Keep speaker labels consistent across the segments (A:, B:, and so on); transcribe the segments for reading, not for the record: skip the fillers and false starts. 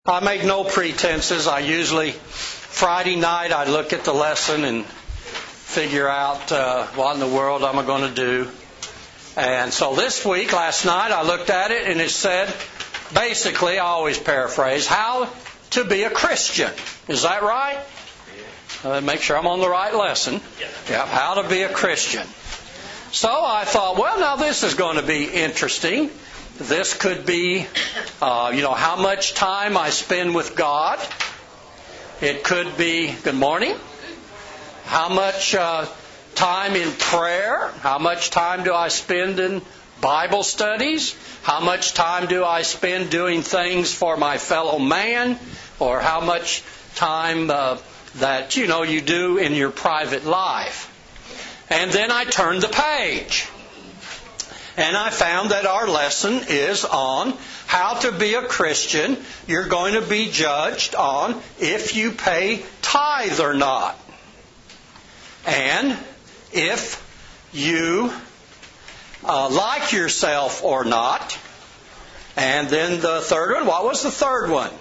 A: I make no pretenses. I usually, Friday night, I look at the lesson and figure out what in the world I'm going to do. And so this week, last night, I looked at it and it said, basically, I always paraphrase, how to be a Christian. Is that right? Make sure I'm on the right lesson. Yeah, how to be a Christian. So I thought, well, now this is going to be interesting. This could be, how much time I spend with God. It could be, good morning, how much time in prayer. How much time do I spend in Bible studies? How much time do I spend doing things for my fellow man? Or how much time that, you do in your private life? And then I turned the page. And I found that our lesson is on how to be a Christian. You're going to be judged on if you pay tithe or not. And if you like yourself or not. And then the third one, what was the third one?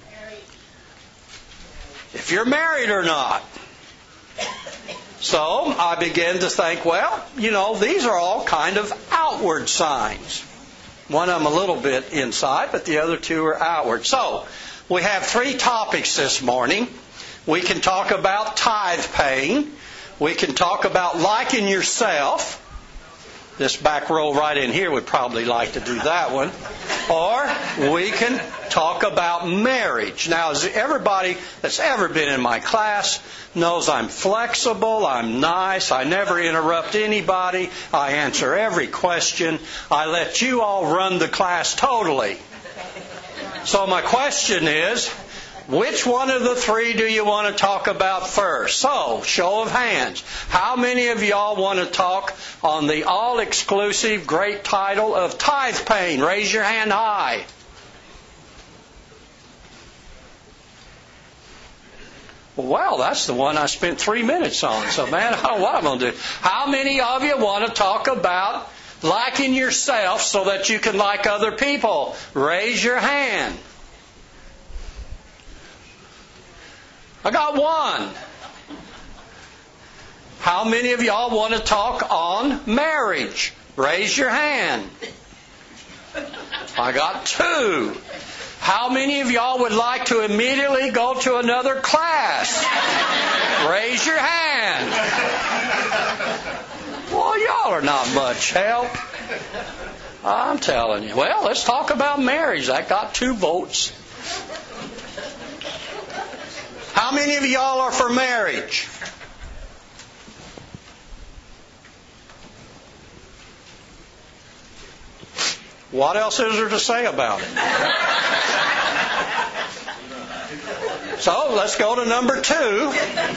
A: If you're married or not. So I began to think, these are all kind of outward signs. One of them a little bit inside, but the other two are outward. So we have three topics this morning. We can talk about tithe paying. We can talk about liking yourself. This back row right in here would probably like to do that one. Or we can talk about marriage. Now, as everybody that's ever been in my class knows, I'm flexible, I'm nice, I never interrupt anybody, I answer every question, I let you all run the class totally. So my question is, which one of the three do you want to talk about first? So, show of hands. How many of y'all want to talk on the all-exclusive great title of tithe paying? Raise your hand high. Well, that's the one I spent 3 minutes on. So, man, I don't know what I'm going to do. How many of you want to talk about liking yourself so that you can like other people? Raise your hand. I got one. How many of y'all want to talk on marriage? Raise your hand. I got two. How many of y'all would like to immediately go to another class? Raise your hand. Well, y'all are not much help. I'm telling you. Well, let's talk about marriage. That got 2 votes. How many of y'all are for marriage? What else is there to say about it? So let's go to number 2,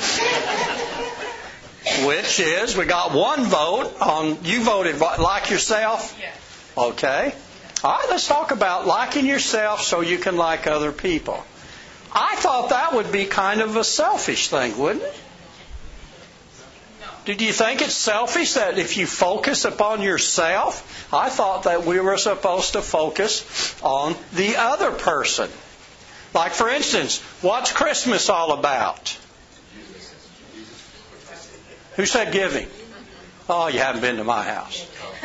A: which is, we got 1 vote on, you voted like yourself? Yes. Okay. All right, let's talk about liking yourself so you can like other people. I thought that would be kind of a selfish thing, wouldn't it? No. Do you think it's selfish that if you focus upon yourself? I thought that we were supposed to focus on the other person. Like, for instance, what's Christmas all about? Who said giving? Oh, you haven't been to my house.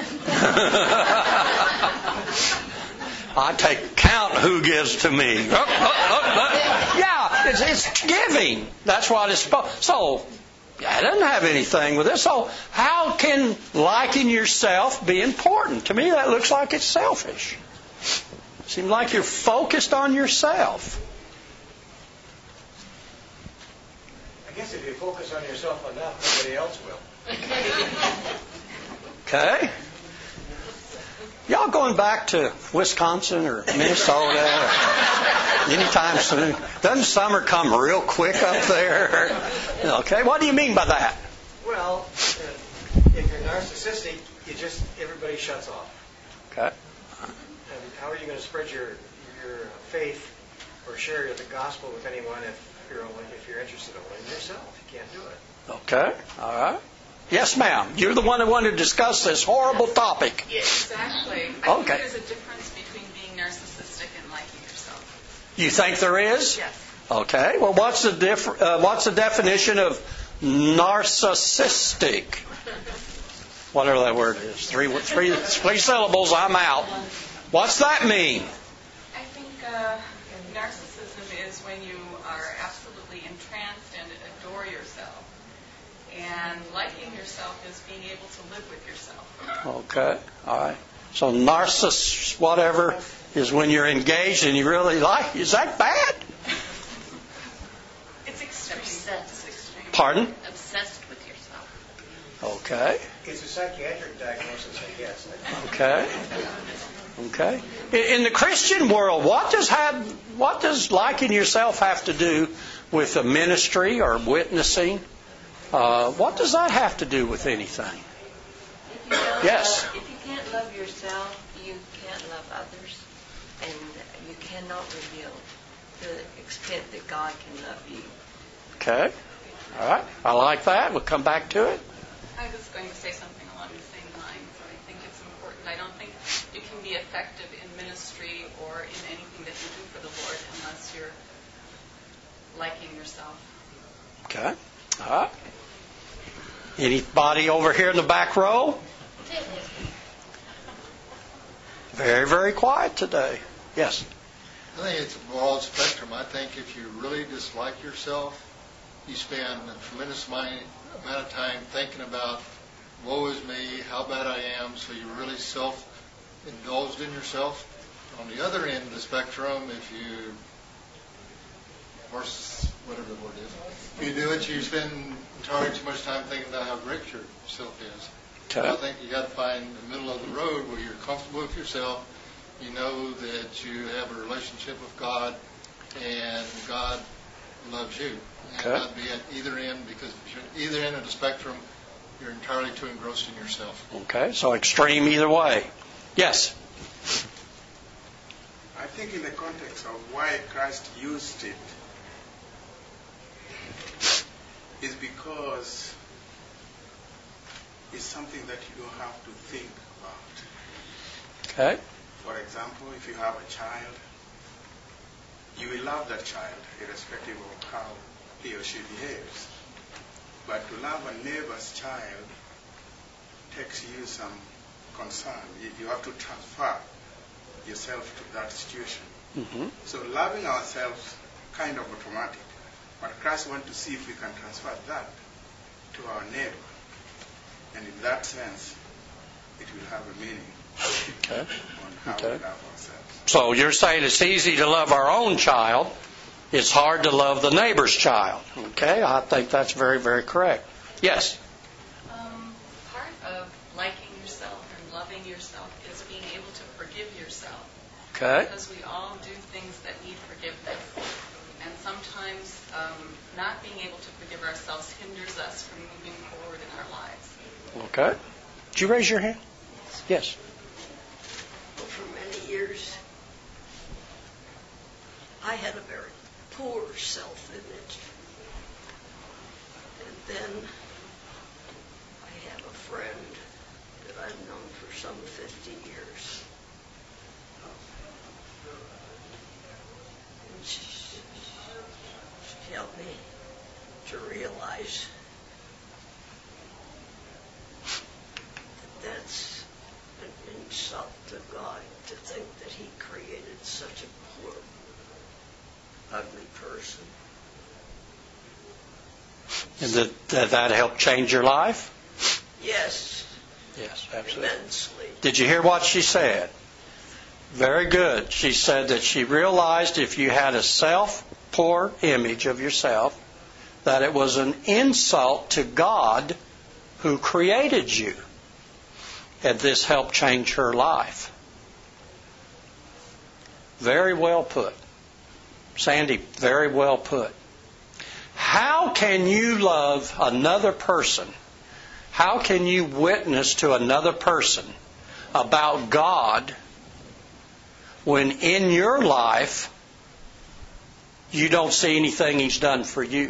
A: I take count who gives to me. Yeah, it's giving. That's what it's supposed. So, it doesn't have anything with it. So, how can liking yourself be important? To me, that looks like it's selfish. Seems like you're focused on yourself.
B: I guess if you focus on yourself enough, nobody else will.
A: Okay. Y'all going back to Wisconsin or Minnesota or anytime soon? Doesn't summer come real quick up there? Okay, what do you mean by that?
B: Well, if you're narcissistic, everybody shuts off.
A: Okay.
B: And how are you going to spread your faith or share the gospel with anyone if you're interested only in yourself? You can't do it.
A: Okay, all right. Yes, ma'am. You're the one who wanted to discuss this horrible topic.
C: Yes, exactly. I think there's a difference between being narcissistic and liking yourself.
A: You think there is?
C: Yes.
A: Okay. Well, what's the definition of narcissistic? Whatever that word is. Three syllables, I'm out. What's that mean?
D: I think narcissism is when you are absolutely entranced and adore yourself. And liking yourself is being able to live with yourself.
A: Okay. All right. So narciss whatever is when you're engaged and you really like. Is that bad?
D: It's extreme.
C: Obsessed.
D: It's extreme.
A: Pardon?
C: Obsessed with yourself.
A: Okay.
B: It's a psychiatric diagnosis, I guess.
A: Okay. Okay. In the Christian world, what does liking yourself have to do with a ministry or witnessing? What does that have to do with anything? Yes.
C: If you can't love yourself, you can't love others, and you cannot reveal the extent that God can love you.
A: Okay. All right. I like that. We'll come back to it.
D: I was going to say something along the same lines. I think it's important. I don't think you can be effective in ministry or in anything that you do for the Lord unless you're liking yourself.
A: Okay. All right. Anybody over here in the back row? Very, very quiet today. Yes.
E: I think it's a broad spectrum. I think if you really dislike yourself, you spend a tremendous amount of time thinking about, woe is me, how bad I am, so you're really self-indulged in yourself. On the other end of the spectrum, if you, or whatever the word is, if you do it, you spend entirely too much time thinking about how great yourself is.
A: Okay.
E: I think you got to find the middle of the road where you're comfortable with yourself. You know that you have a relationship with God, and God loves you. And
A: Okay.
E: not be at either end, because if you're at either end of the spectrum, you're entirely too engrossed in yourself.
A: Okay. So extreme either way. Yes.
F: I think in the context of why Christ used it is because it's something that you don't have to think about.
A: Okay.
F: For example, if you have a child, you will love that child irrespective of how he or she behaves. But to love a neighbor's child takes you some concern. You have to transfer yourself to that situation.
A: Mm-hmm.
F: So loving ourselves kind of automatic. But Christ wants to see if we can transfer that to our neighbor. And in that sense, it will have a meaning
A: Okay.
F: on how we love ourselves.
A: So you're saying it's easy to love our own child. It's hard to love the neighbor's child. Okay. I think that's very, very correct. Yes.
D: Part of liking yourself and loving yourself is being able to forgive yourself.
A: Okay.
D: Because we all do things that need forgiveness. And sometimes not being able to forgive ourselves hinders us from moving forward in our lives.
A: Okay. Did you raise your hand? Yes.
C: For many years, I had a very poor self-image. And then I have a friend that I've known for some 50 years. And she helped me to realize that that's an insult to God to think that He created such a poor, ugly person.
A: And did that help change your life?
C: Yes,
A: Yes, absolutely.
C: immensely.
A: Did you hear what she said? Very good. She said that she realized if you had a poor image of yourself, that it was an insult to God who created you. And this helped change her life. Very well put. Sandy, very well put. How can you love another person? How can you witness to another person about God when in your life you don't see anything He's done for you?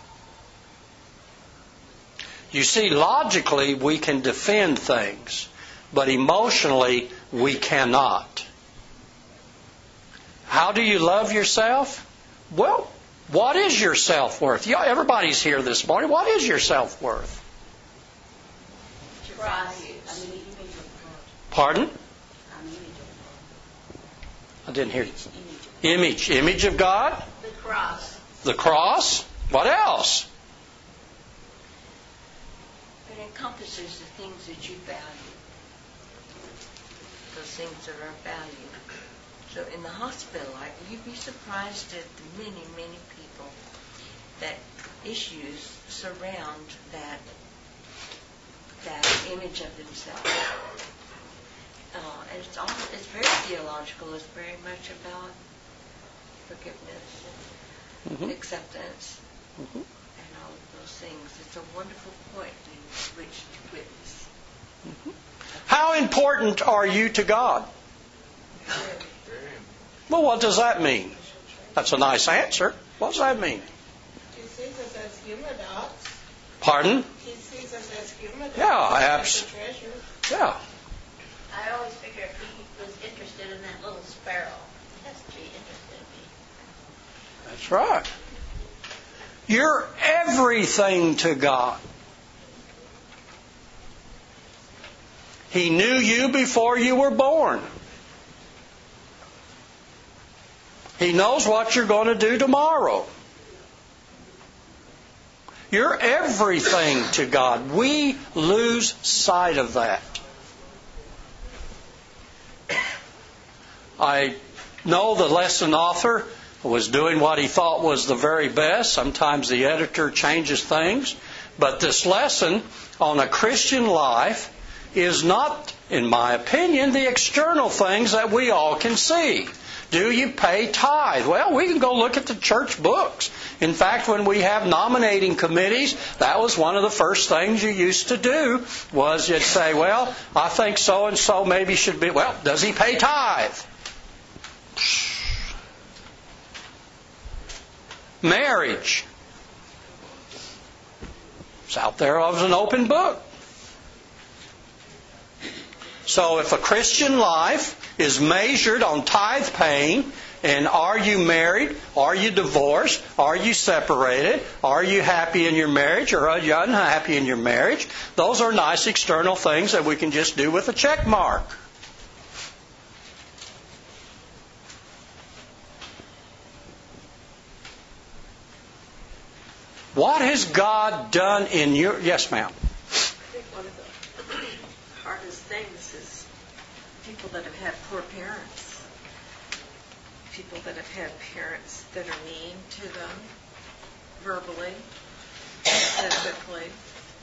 A: You see, logically we can defend things, but emotionally we cannot. How do you love yourself? Well, what is your self-worth? Everybody's here this morning. What is your self-worth? Pardon? I didn't hear you. Image. Image of God?
C: The cross.
A: The cross? What else?
C: It encompasses the things that you value. Those things that are valued. So in the hospital, you'd be surprised at the many, many people that issues surround that image of themselves. And it's very theological. It's very much about forgiveness and acceptance and all of those things. It's a wonderful point in which to witness.
A: How important are you to God? Well, what does that mean? That's a nice answer. What does that mean?
G: He sees us as human adults.
A: Pardon?
G: He sees us as human adults.
A: Yeah, absolutely. Yeah.
H: I always figure if he was interested in that little sparrow, he has to be interested in me.
A: That's right. You're everything to God. He knew you before you were born. He knows what you're going to do tomorrow. You're everything to God. We lose sight of that. I know the lesson author was doing what he thought was the very best. Sometimes the editor changes things. But this lesson on a Christian life is not, in my opinion, the external things that we all can see. Do you pay tithe? Well, we can go look at the church books. In fact, when we have nominating committees, that was one of the first things you used to do, was you'd say, well, I think so-and-so maybe should be, well, does he pay tithe? Marriage. It's out there as an open book. So if a Christian life is measured on tithe paying, and are you married? Are you divorced? Are you separated? Are you happy in your marriage or are you unhappy in your marriage? Those are nice external things that we can just do with a check mark. What has God done in your... Yes, ma'am.
C: I think one of the hardest things is people that have had poor parents. People that have had parents that are mean to them, verbally, physically,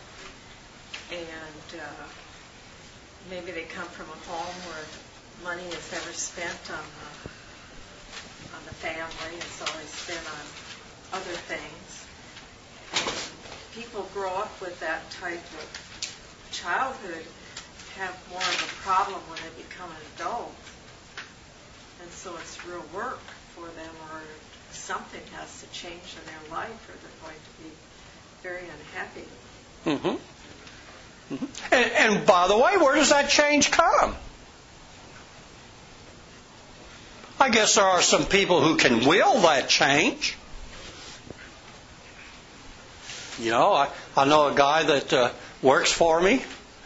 C: and maybe they come from a home where money is never spent on the family. It's always spent on other things. And people grow up with that type of childhood, have more of a problem when they become an adult. And so it's real work for them, or something has to change in their life, or they're going to be very unhappy.
A: And by the way, where does that change come? I guess there are some people who can will that change. You know, I know a guy that works for me.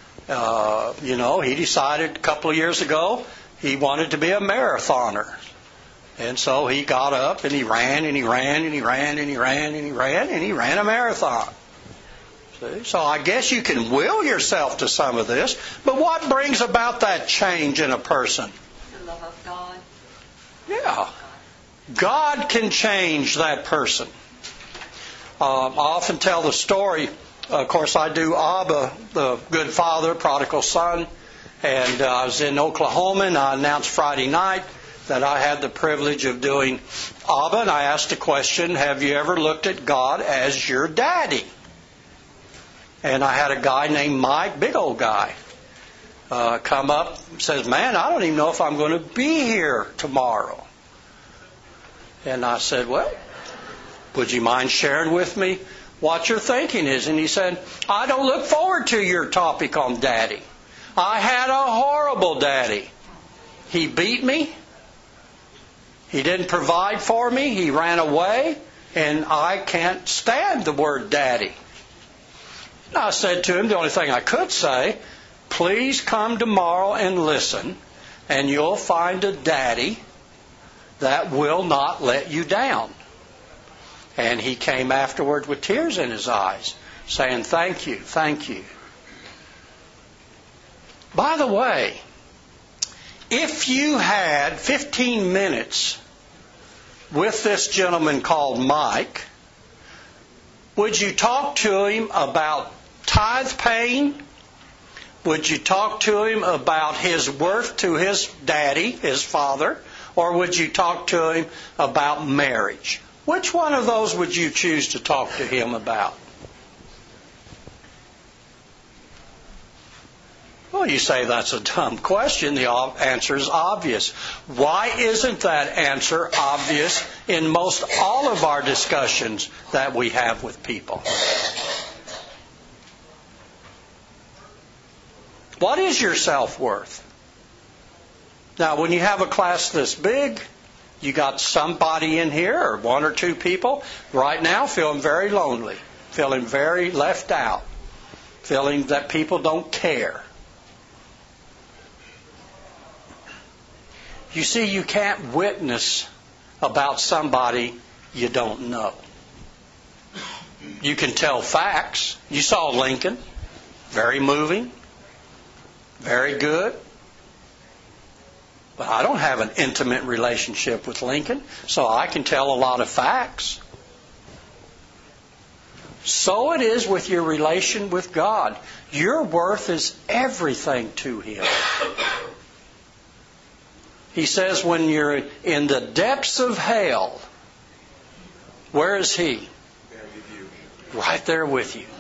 A: He decided a couple of years ago he wanted to be a marathoner. And so he got up and he ran and he ran and he ran and he ran and he ran and he ran a marathon. See? So I guess you can will yourself to some of this. But what brings about that change in a person?
C: The love of God.
A: Yeah. God can change that person. I often tell the story. Of course, I do Abba, the good father, prodigal son. And I was in Oklahoma, and I announced Friday night that I had the privilege of doing Abba. And I asked the question, have you ever looked at God as your daddy? And I had a guy named Mike, big old guy, come up and says, man, I don't even know if I'm going to be here tomorrow. And I said, well, would you mind sharing with me what your thinking is? And he said, I don't look forward to your topic on daddy. I had a horrible daddy. He beat me. He didn't provide for me. He ran away, and I can't stand the word daddy. And I said to him, the only thing I could say, please come tomorrow and listen, and you'll find a daddy that will not let you down. And he came afterward with tears in his eyes, saying, thank you, thank you. By the way, if you had 15 minutes with this gentleman called Mike, would you talk to him about tithe paying? Would you talk to him about his worth to his daddy, his father? Or would you talk to him about marriage? Which one of those would you choose to talk to him about? Well, you say that's a dumb question. The answer is obvious. Why isn't that answer obvious in most all of our discussions that we have with people? What is your self-worth? Now, when you have a class this big, you got somebody in here, or one or two people, right now feeling very lonely, feeling very left out, feeling that people don't care. You see, you can't witness about somebody you don't know. You can tell facts. You saw Lincoln. Very moving. Very good. But I don't have an intimate relationship with Lincoln, so I can tell a lot of facts. So it is with your relation with God. Your worth is everything to Him. He says when you're in the depths of hell, where is He? Right there with you.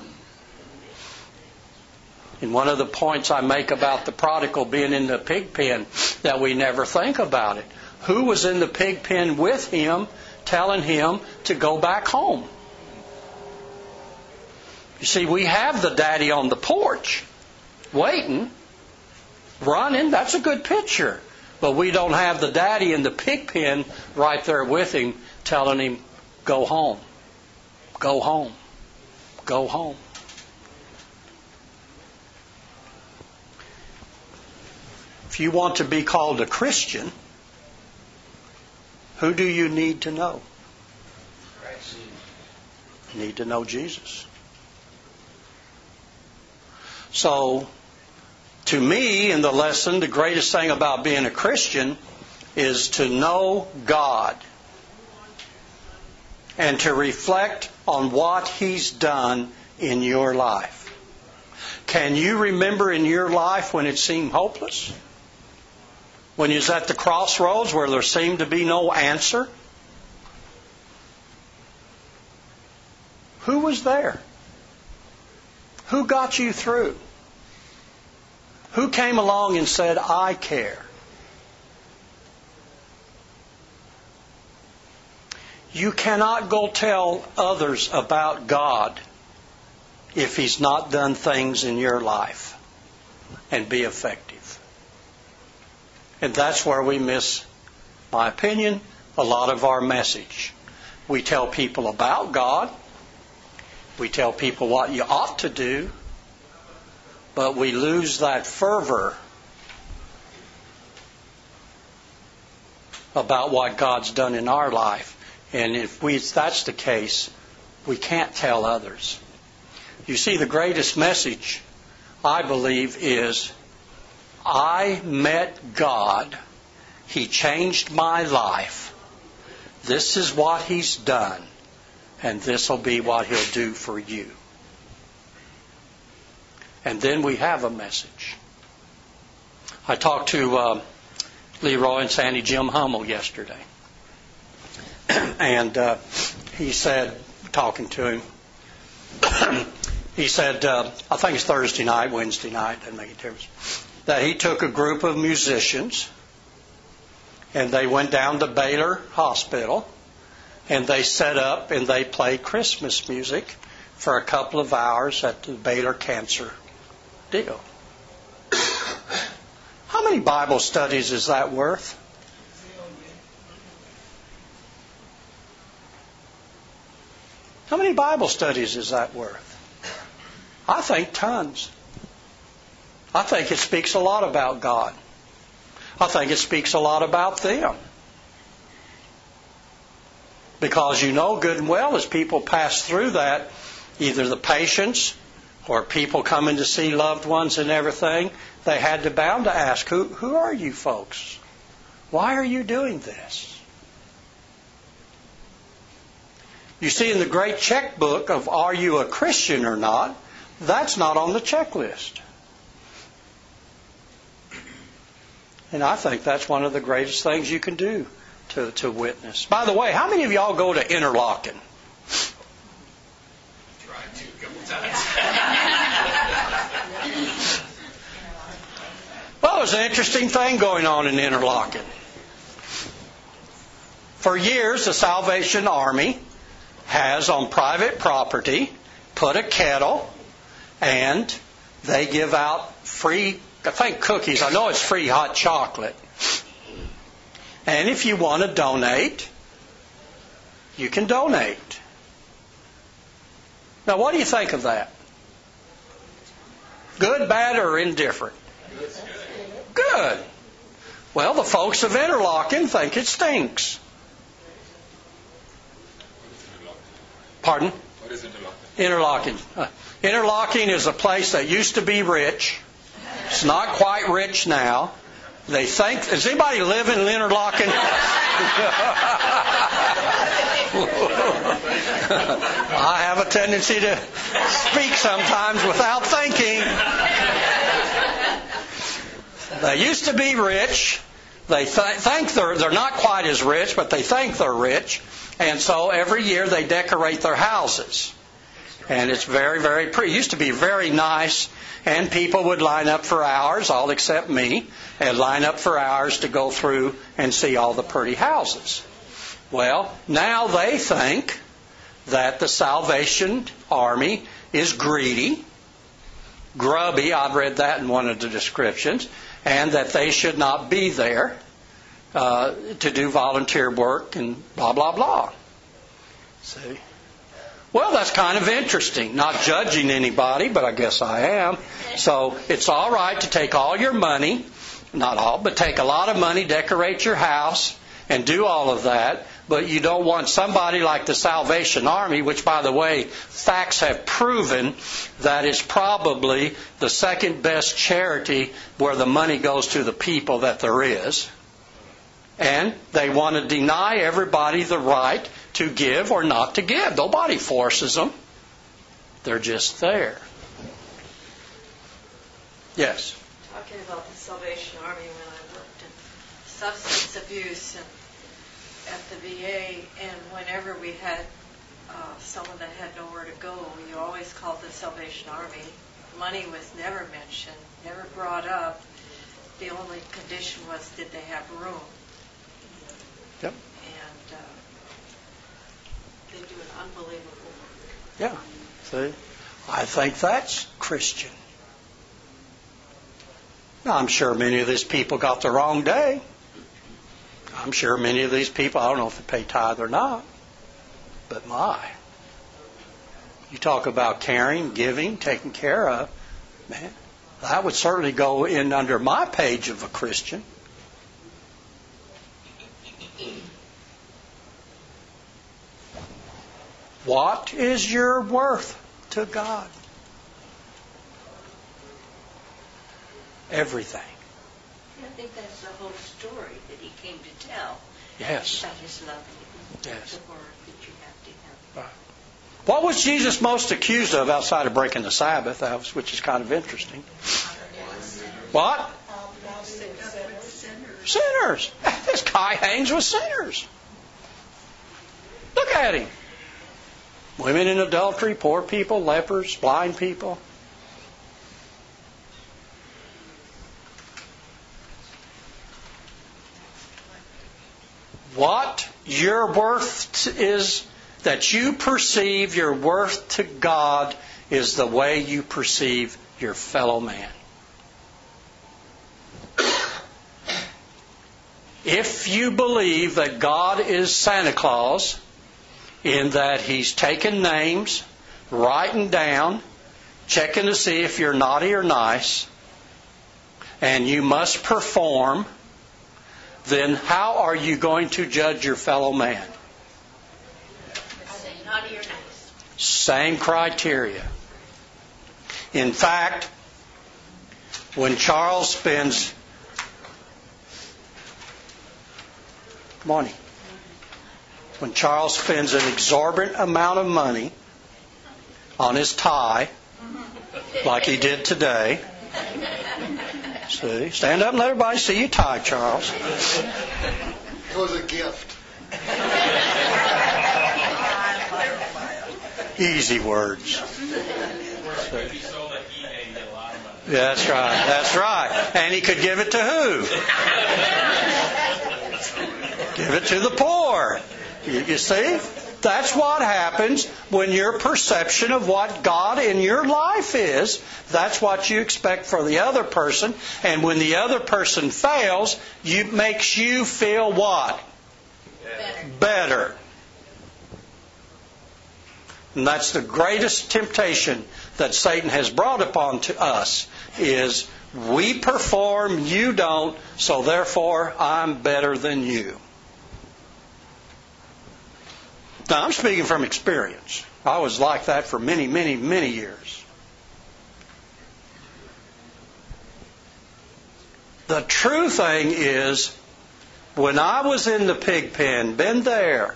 A: And one of the points I make about the prodigal being in the pig pen, that we never think about it. Who was in the pig pen with him, telling him to go back home? You see, we have the daddy on the porch, waiting, running. That's a good picture. But we don't have the daddy in the pig pen right there with him, telling him, go home, go home, go home. If you want to be called a Christian, who do you need to know?
B: Christ.
A: You need to know Jesus. So, to me, in the lesson, the greatest thing about being a Christian is to know God and to reflect on what He's done in your life. Can you remember in your life when it seemed hopeless? When you was at the crossroads where there seemed to be no answer? Who was there? Who got you through? Who came along and said, I care? You cannot go tell others about God if He's not done things in your life and be effective. And that's where we miss, my opinion, a lot of our message. We tell people about God. We tell people what you ought to do. But we lose that fervor about what God's done in our life. And if that's the case, we can't tell others. You see, the greatest message, I believe, is I met God. He changed my life. This is what He's done. And this will be what He'll do for you. And then we have a message. I talked to Leroy and Sandy Jim Hummel yesterday. And he said, talking to him, he said, I think it's Thursday night, Wednesday night, doesn't make a difference, that he took a group of musicians and they went down to Baylor Hospital and they set up and they played Christmas music for a couple of hours at the Baylor Cancer deal. How many Bible studies is that worth? How many Bible studies is that worth? I think tons. I think it speaks a lot about God. I think it speaks a lot about them. Because you know good and well as people pass through that, either the patients or people coming to see loved ones and everything, they had to bound to ask, who are you folks? Why are you doing this? You see, in the great checkbook of are you a Christian or not, that's not on the checklist. And I think that's one of the greatest things you can do to witness. By the way, how many of y'all go to Interlaken?
I: Tried to a couple times.
A: Well, there's an interesting thing going on in Interlaken. For years, the Salvation Army has on private property put a kettle, and they give out free, I think, cookies. I know it's free hot chocolate. And if you want to donate, you can donate. Now, what do you think of that? Good, bad, or indifferent? Good. Well, the folks of Interlaken think it stinks. Pardon?
I: What is Interlaken?
A: Interlaken. Interlaken is a place that used to be rich. It's not quite rich now. They think, does anybody live in Interlaken? I have a tendency to speak sometimes without thinking. They used to be rich. They think they're not quite as rich, but they think they're rich. And so every year they decorate their houses. And it's very, very pretty. It used to be very nice. And people would line up for hours, all except me, and line up for hours to go through and see all the pretty houses. Well, now they think that the Salvation Army is greedy, grubby, I've read that in one of the descriptions, and that they should not be there to do volunteer work and blah, blah, blah. See? Well, that's kind of interesting. Not judging anybody, but I guess I am. So it's all right to take all your money, not all, but take a lot of money, decorate your house, and do all of that. But you don't want somebody like the Salvation Army, which, by the way, facts have proven that is probably the second best charity where the money goes to the people that there is. And they want to deny everybody the right to give or not to give. Nobody forces them. They're just there. Yes?
C: Talking about the Salvation Army, when I worked in substance abuse and at the VA, and whenever we had someone that had nowhere to go, you always called the Salvation Army. Money was never mentioned, never brought up. The only condition was, did they have room?
A: Yep.
C: And they do an unbelievable work.
A: Yeah. See? I think that's Christian. Now, I'm sure many of these people got the wrong day. I'm sure many of these people, I don't know if they pay tithe or not, but my. You talk about caring, giving, taking care of, man, that would certainly go in under my page of a Christian. What is your worth to God? Everything.
H: I think that's the whole story that he came to tell.
A: Yes.
H: About his love and
A: Yes.
H: the word that you have to have.
A: Right. What was Jesus most accused of outside of breaking the Sabbath, which is kind of interesting? What? Sinners. This guy hangs with sinners. Look at him. Women in adultery, poor people, lepers, blind people. What your worth is, that you perceive your worth to God, is the way you perceive your fellow man. If you believe that God is Santa Claus, in that he's taking names, writing down, checking to see if you're naughty or nice, and you must perform, then how are you going to judge your fellow man?
H: Naughty or nice.
A: Same criteria. In fact, when Charles spends an exorbitant amount of money on his tie, like he did today. See, stand up and let everybody see your tie, Charles.
E: It was a gift.
A: Easy words.
I: If he sold at eBay, he'd get a lot of money.
A: That's right. That's right. And he could give it to who? Give it to the poor. You see? That's what happens when your perception of what God in your life is. That's what you expect for the other person. And when the other person fails, it makes you feel what? Better. And that's the greatest temptation that Satan has brought upon to us, is we perform, you don't, so therefore I'm better than you. Now, I'm speaking from experience. I was like that for many, many, many years. The true thing is, when I was in the pig pen, been there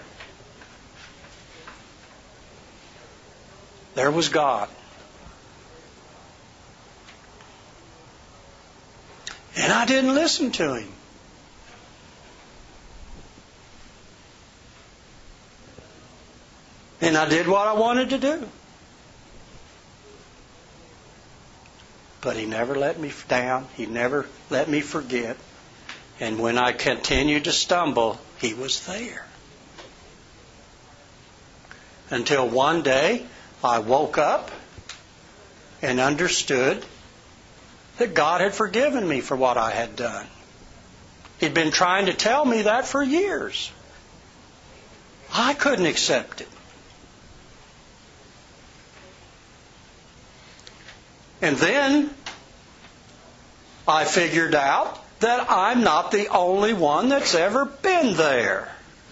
A: was God. And I didn't listen to Him. And I did what I wanted to do. But He never let me down. He never let me forget. And when I continued to stumble, He was there. Until one day, I woke up and understood that God had forgiven me for what I had done. He'd been trying to tell me that for years. I couldn't accept it. And then I figured out that I'm not the only one that's ever been there.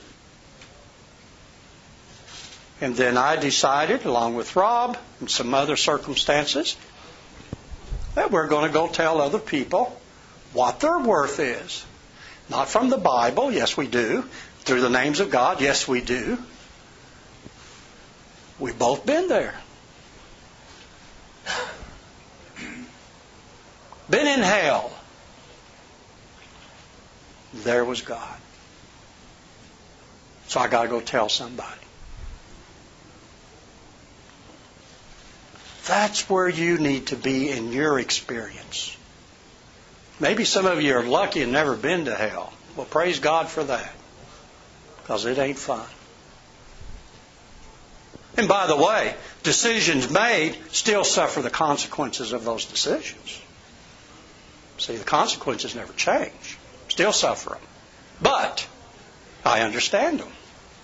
A: And then I decided, along with Rob and some other circumstances, that we're going to go tell other people what their worth is. Not from the Bible, yes we do. Through the names of God, yes we do. We've both been there. Been in hell. There was God. So I got to go tell somebody. That's where you need to be in your experience. Maybe some of you are lucky and never been to hell. Well, praise God for that. Because it ain't fun. And by the way, decisions made still suffer the consequences of those decisions. See, the consequences never change. Still suffer them. But I understand them.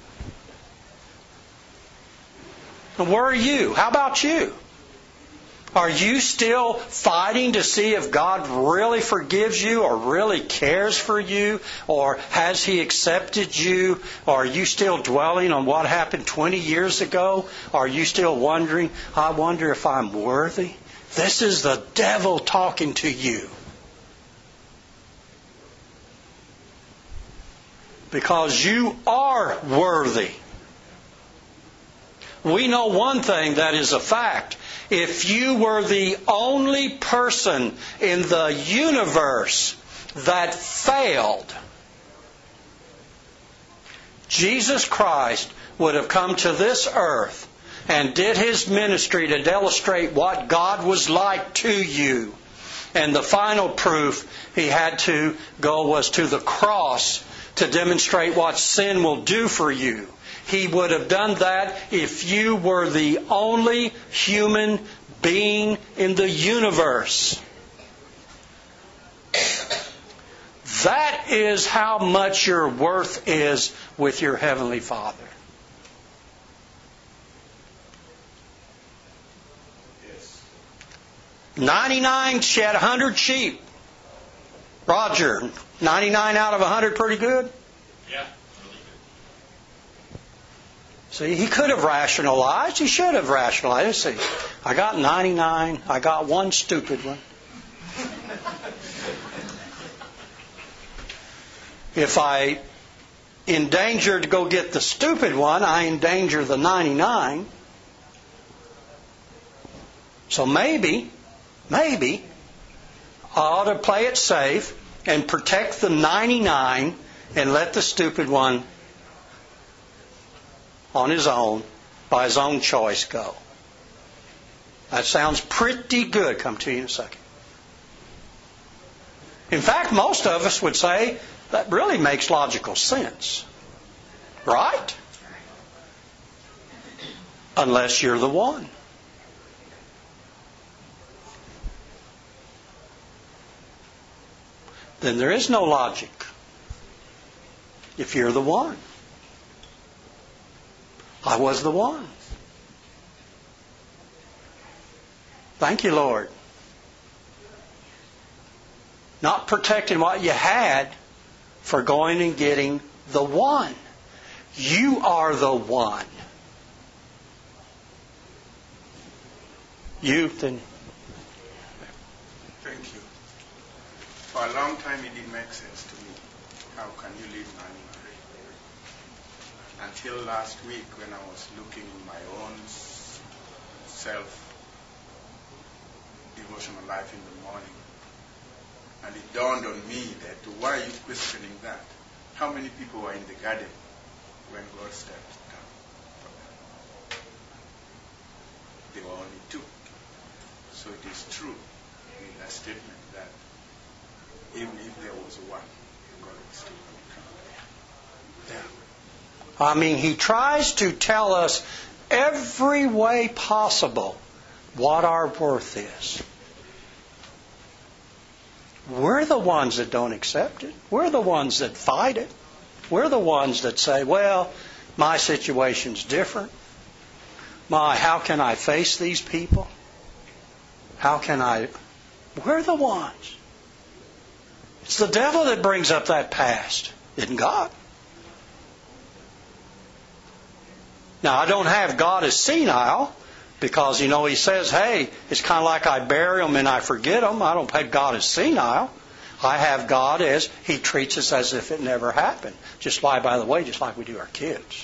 A: And where are you? How about you? Are you still fighting to see if God really forgives you or really cares for you? Or has He accepted you? Or are you still dwelling on what happened 20 years ago? Are you still wondering, I wonder if I'm worthy? This is the devil talking to you. Because you are worthy. We know one thing that is a fact. If you were the only person in the universe that failed, Jesus Christ would have come to this earth and did His ministry to illustrate what God was like to you. And the final proof He had to go was to the cross to demonstrate what sin will do for you. He would have done that if you were the only human being in the universe. That is how much your worth is with your Heavenly Father. 99, she had 100 sheep. Roger, 99 out of 100 pretty good?
I: Yeah.
A: See, he could have rationalized. He should have rationalized. See, I got 99. I got one stupid one. If I endanger to go get the stupid one, I endanger the 99. So maybe, I ought to play it safe and protect the 99 and let the stupid one on his own, by his own choice, go. That sounds pretty good. Come to you in a second. In fact, most of us would say that really makes logical sense. Right? Unless you're the one. Then there is no logic. If you're the one. I was the one. Thank you, Lord. Not protecting what you had for going and getting the one. You are the one. Youth and...
F: Thank you. For a long time it didn't make sense to me. How can you live manually? Until last week when I was looking in my own self-devotional life in the morning. And it dawned on me that why are you questioning that? How many people were in the garden when God stepped down for them? There were only 2. So it is true in that statement that even if there was one, God would still come.
A: Yeah. I mean, he tries to tell us every way possible what our worth is. We're the ones that don't accept it. We're the ones that fight it. We're the ones that say, well, my situation's different. How can I face these people? How can I... We're the ones. It's the devil that brings up that past, isn't God? Now, I don't have God as senile because, he says, hey, it's kind of like I bury them and I forget them. I don't have God as senile. I have God as He treats us as if it never happened. Just like we do our kids.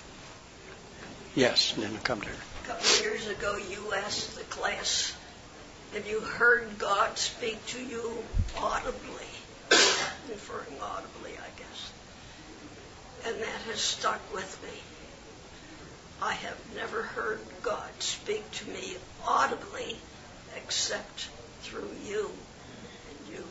A: Yes, and then we come to her.
J: A couple of years ago, you asked the class, have you heard God speak to you audibly? Referring audibly, I guess. And that has stuck with me. I have never heard God speak to me audibly except through you and you.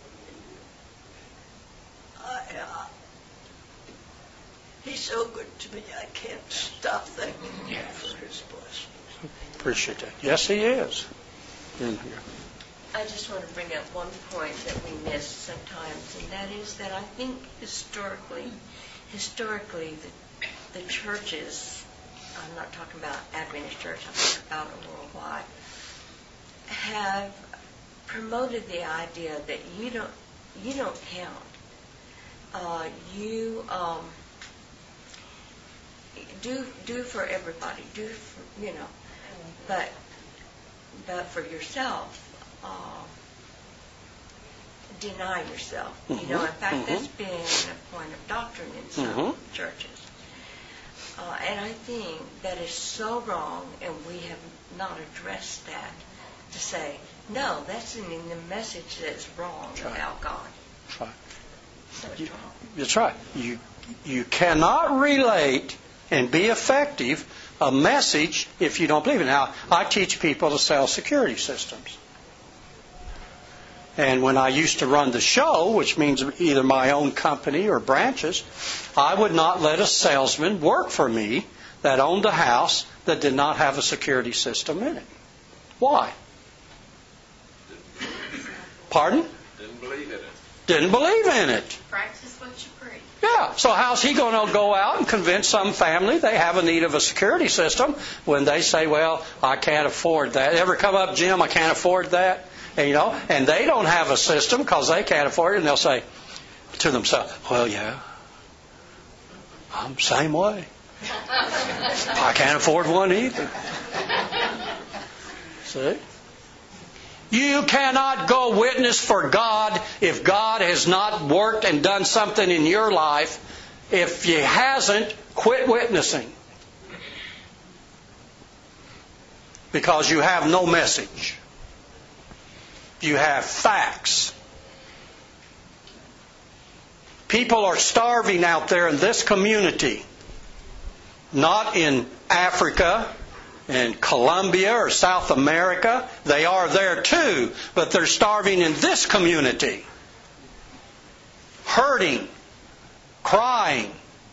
J: He's so good to me, I can't stop thanking Him for His blessings.
A: Appreciate that. Yes, He is.
J: I just want to bring up one point that we miss sometimes, and that is that I think historically, the churches, I'm not talking about Adventist Church, I'm talking about it worldwide, have promoted the idea that you don't count. Do for everybody, but for yourself, deny yourself.
A: Mm-hmm.
J: In fact, that's been a point of doctrine in some churches. And I think that is so wrong, and we have not addressed that to say, no, that's in the message that's wrong about God.
A: That's right.
J: So it's wrong.
A: That's right. You cannot relate and be effective a message if you don't believe it. Now, I teach people to sell security systems. And when I used to run the show, which means either my own company or branches, I would not let a salesman work for me that owned a house that did not have a security system in it. Why? Pardon?
I: Didn't believe in it.
A: Didn't believe in it.
D: Practice what you preach.
A: Yeah, so how's he going to go out and convince some family they have a need of a security system when they say, well, I can't afford that. Ever come up, Jim, I can't afford that? And, and they don't have a system because they can't afford it, and they'll say to themselves, well, yeah, I'm the same way. I can't afford one either. See? You cannot go witness for God if God has not worked and done something in your life. If He hasn't, quit witnessing. Because you have no message. You have facts. People are starving out there in this community. Not in Africa, in Colombia or South America. They are there too, but they're starving in this community. Hurting, crying,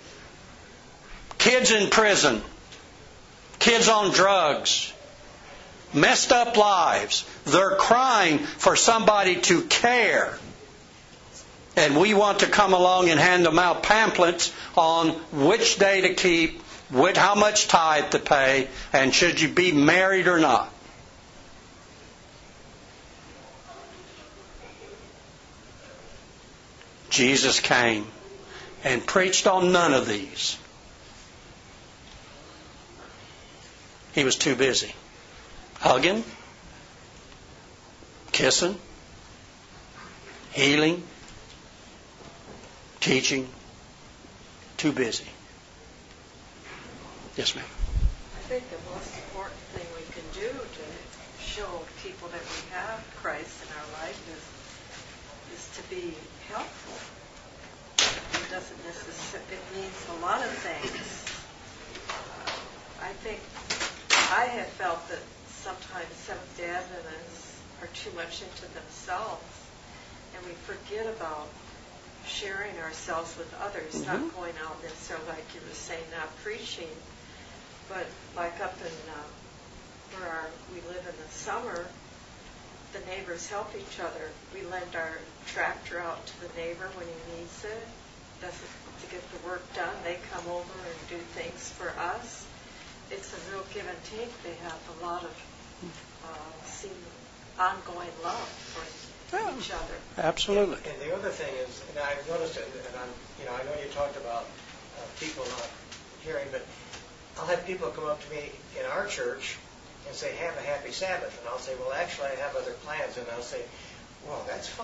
A: kids in prison, kids on drugs, messed up lives. They're crying for somebody to care. And we want to come along and hand them out pamphlets on which day to keep, how much tithe to pay, and should you be married or not. Jesus came and preached on none of these. He was too busy. Hugging, kissing, healing, teaching. Too busy. Yes, ma'am.
C: I think the most important thing we can do to show people that we have Christ in our life is to be helpful. It doesn't necessarily, it means a lot of things. I think I have felt that sometimes Seventh-day Adventists are too much into themselves, and we forget about sharing ourselves with others, not going out necessarily like you were saying, not preaching. But like up in where we live in the summer, the neighbors help each other. We lend our tractor out to the neighbor when he needs it. To get the work done, they come over and do things for us. It's a real give and take. They have a lot of ongoing love for each other.
A: Absolutely.
B: And the other thing is, and I've noticed it, and I know you talked about people not hearing, but I'll have people come up to me in our church and say, have a happy Sabbath. And I'll say, well, actually, I have other plans. And I'll say, well, that's fine.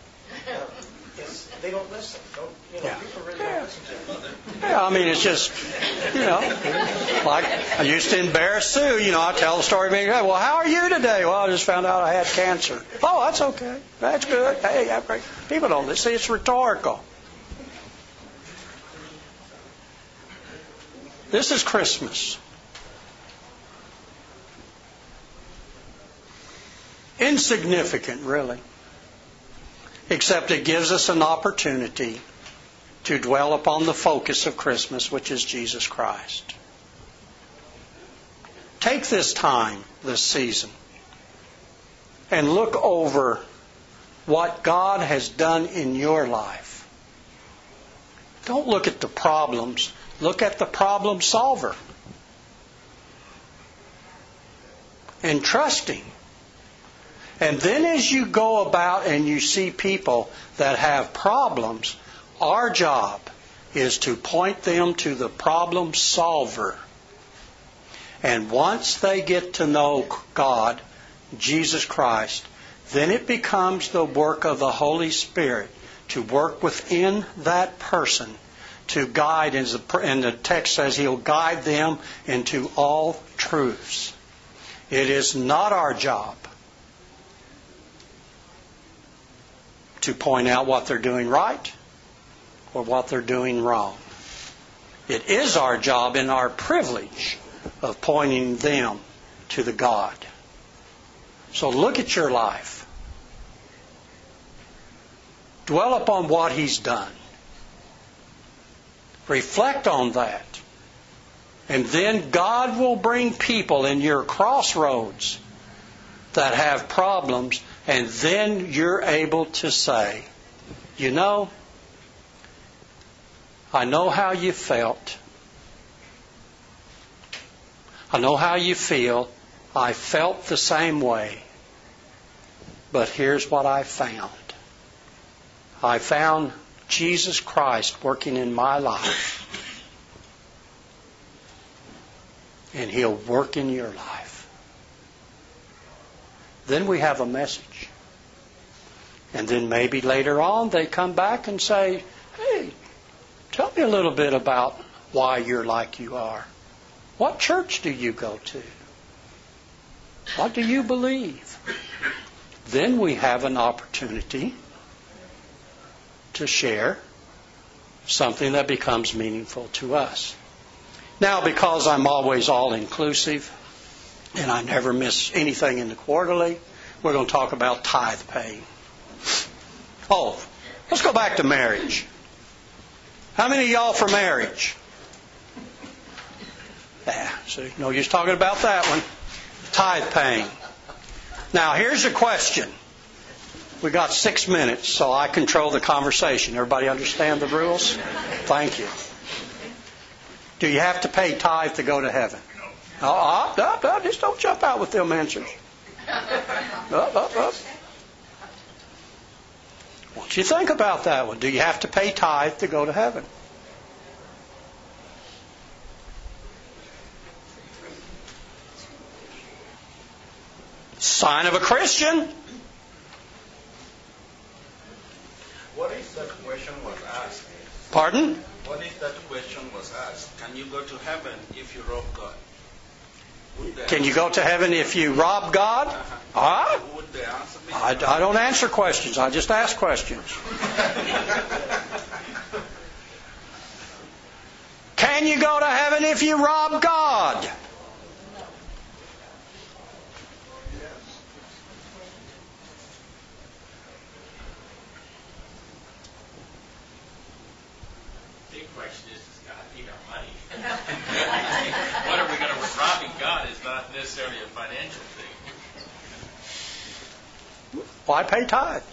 B: They don't listen. People really don't listen to them.
A: Yeah, I mean, it's just, like I used to embarrass Sue. I tell the story, being, well, how are you today? Well, I just found out I had cancer. Oh, that's okay. That's good. Hey, that's great. People don't see, it's rhetorical. This is Christmas. Insignificant, really. Except it gives us an opportunity to dwell upon the focus of Christmas, which is Jesus Christ. Take this time, this season, and look over what God has done in your life. Don't look at the problems. Look at the problem solver. And trust Him. And then as you go about and you see people that have problems, our job is to point them to the problem solver. And once they get to know God, Jesus Christ, then it becomes the work of the Holy Spirit to work within that person to guide, and the text says He'll guide them into all truths. It is not our job to point out what they're doing right or what they're doing wrong. It is our job and our privilege of pointing them to the God. So look at your life. Dwell upon what He's done. Reflect on that. And then God will bring people in your crossroads that have problems, and then you're able to say, I know how you felt. I know how you feel. I felt the same way. But here's what I found. I found Jesus Christ working in my life. And He'll work in your life. Then we have a message. And then maybe later on they come back and say, hey, tell me a little bit about why you're like you are. What church do you go to? What do you believe? Then we have an opportunity to share something that becomes meaningful to us. Now, because I'm always all-inclusive and I never miss anything in the quarterly, we're going to talk about tithe paying. Oh, let's go back to marriage. How many of y'all for marriage? Yeah, see, no use talking about that one. Tithe paying. Now, here's a question. We got 6 minutes, so I control the conversation. Everybody understand the rules? Thank you. Do you have to pay tithe to go to heaven? Just don't jump out with them answers. Won't you think about that one? Do you have to pay tithe to go to heaven? Sign of a Christian.
I: What if that question was asked?
A: Pardon?
I: What if that question was asked? Can you go to heaven if you rob God?
A: Can you go to heaven if you rob God?
I: Would the answer be?
A: I don't answer questions. I just ask questions. Can you go to heaven if you rob God?
I: Big question is, does God need our money? What are we going to robbing God is not necessarily a financial thing.
A: Why pay tithe?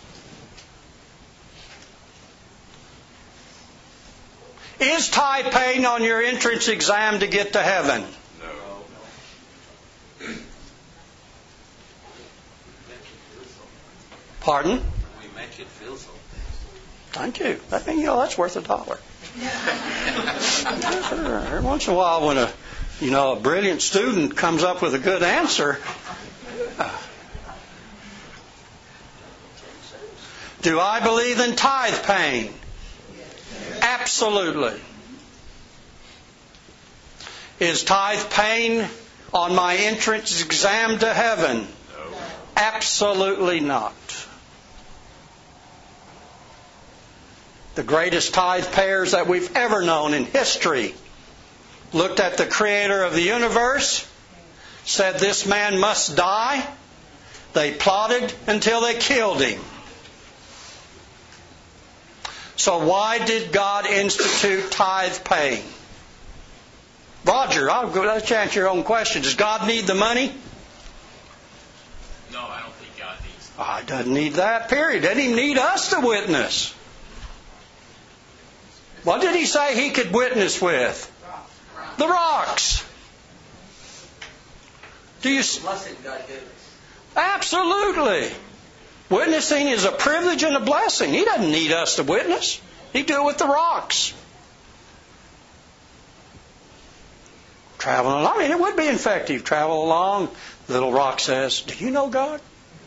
A: Is tithe paying on your entrance exam to get to heaven?
I: No.
A: Pardon?
I: We make it feel so.
A: Thank you. That's worth $1. Every once in a while, when a brilliant student comes up with a good answer. Do I believe in tithe paying? Absolutely. Is tithe paying on my entrance exam to heaven?
I: No.
A: Absolutely not. The greatest tithe payers that we've ever known in history looked at the Creator of the universe, said this man must die. They plotted until they killed him. So why did God institute tithe paying? Roger, I'll let you answer your own question. Does God need the money?
I: No, I don't think God needs it.
A: He doesn't need that, period. Doesn't even need us to witness. What did He say He could witness with? The rocks. Do you?
B: Blessing God gave us.
A: Absolutely. Witnessing is a privilege and a blessing. He doesn't need us to witness. He do it with the rocks. Traveling along. It would be effective. Travel along. Little rock says, "Do you know God?"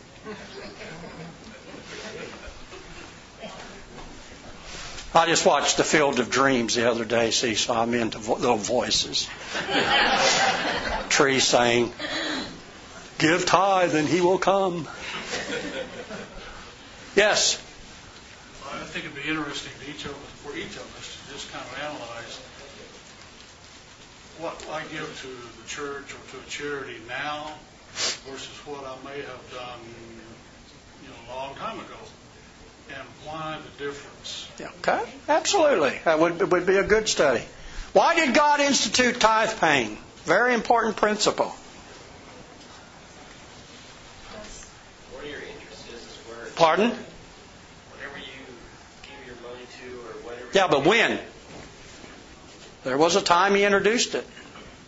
A: I just watched The Field of Dreams the other day, so I'm into little voices. Tree saying, "Give tithe and He will come." Yes?
K: I think it'd be interesting for each of us to just kind of analyze what I give to the church or to a charity now versus what I may have done, a long time ago, and why the difference.
A: Okay, absolutely. That would be a good study. Why did God institute tithe paying? Very important principle.
L: Where your interest is where.
A: Pardon?
L: Whatever you give your money to, or whatever.
A: Yeah, but when? There was a time He introduced it.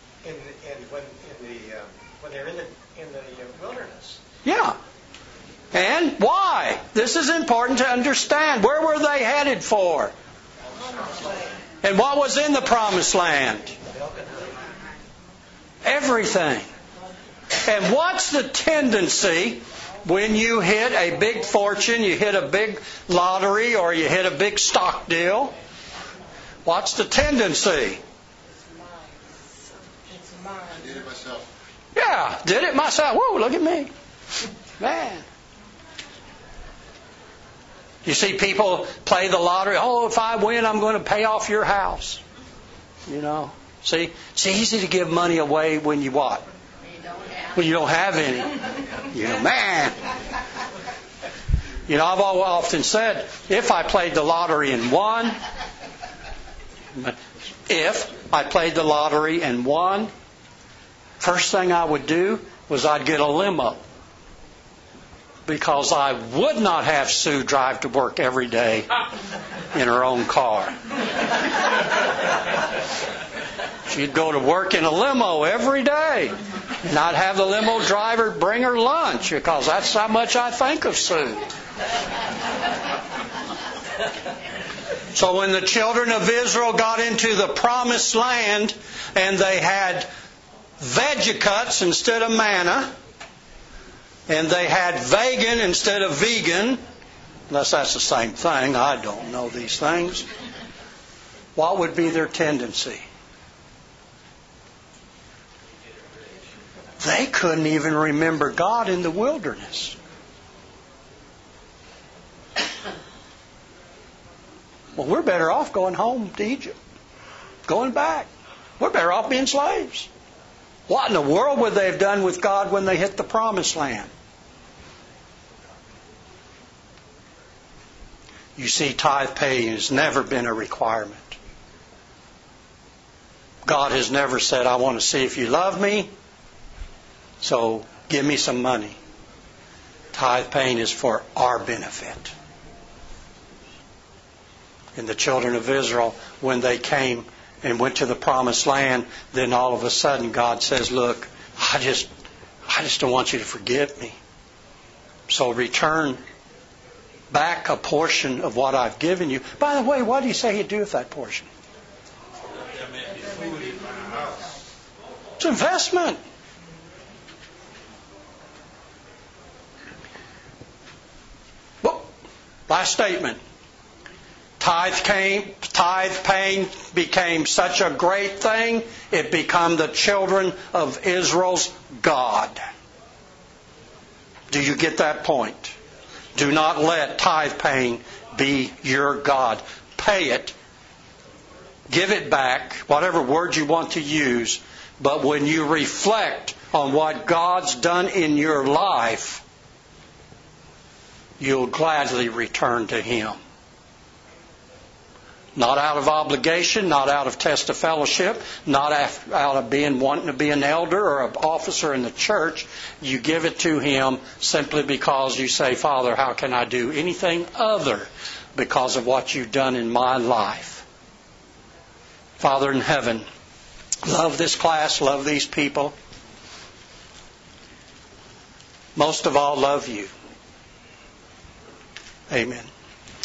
B: When they're in the wilderness.
A: Yeah. And why? This is important to understand. Where were they headed for? And what was in the promised land? Everything. And what's the tendency when you hit a big fortune, you hit a big lottery, or you hit a big stock deal? What's the tendency?
E: I did it myself.
A: Yeah, did it myself. Whoa, look at me. Man. You see people play the lottery. Oh, if I win, I'm going to pay off your house. You know. See, it's easy to give money away when you what? When you don't have any. You know, man. You know, I've often said, if I played the lottery and won, first thing I would do was I'd get a limo. Because I would not have Sue drive to work every day in her own car. She'd go to work in a limo every day. And I'd have the limo driver bring her lunch because that's how much I think of Sue. So when the children of Israel got into the promised land and they had Vegecuts instead of manna, and they had vegan instead of vegan, unless that's the same thing, I don't know these things, what would be their tendency? They couldn't even remember God in the wilderness. Well, we're better off going home to Egypt, going back. We're better off being slaves. What in the world would they have done with God when they hit the promised land? You see, tithe paying has never been a requirement. God has never said, I want to see if you love me, so give me some money. Tithe paying is for our benefit. And the children of Israel, when they came and went to the promised land, then all of a sudden God says, look, I just don't want you to forgive me. So return back a portion of what I've given you. By the way, what do you say He'd do with that portion? It's investment. Well, last statement. Tithe paying became such a great thing, it became the children of Israel's God. Do you get that point? Do not let tithe paying be your God. Pay it. Give it back, whatever word you want to use. But when you reflect on what God's done in your life, you'll gladly return to Him. Not out of obligation, not out of test of fellowship, not out of wanting to be an elder or an officer in the church. You give it to Him simply because you say, Father, how can I do anything other because of what you've done in my life? Father in heaven, love this class, love these people. Most of all, love you. Amen.